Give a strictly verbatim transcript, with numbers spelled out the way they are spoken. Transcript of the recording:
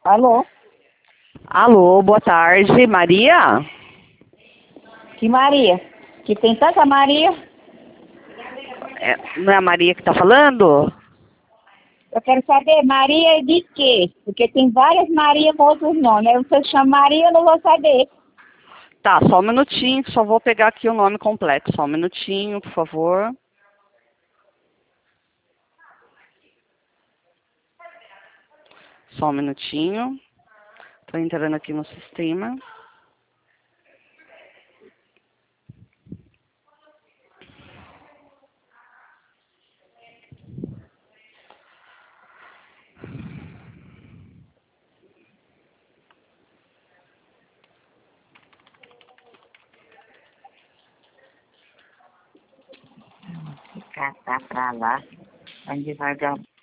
Alô? Alô, boa tarde, Maria? Que Maria? Que tem tanta Maria? É, não é a Maria que tá falando? Eu quero saber Maria de quê? Porque tem várias Maria com outros nomes. Aí você chama Maria, eu não vou saber. Tá, só um minutinho, só vou pegar aqui o nome completo. Só um minutinho, por favor. Só um minutinho. Tô entrando aqui no sistema. Ficar tá pra lá. Vai devagar.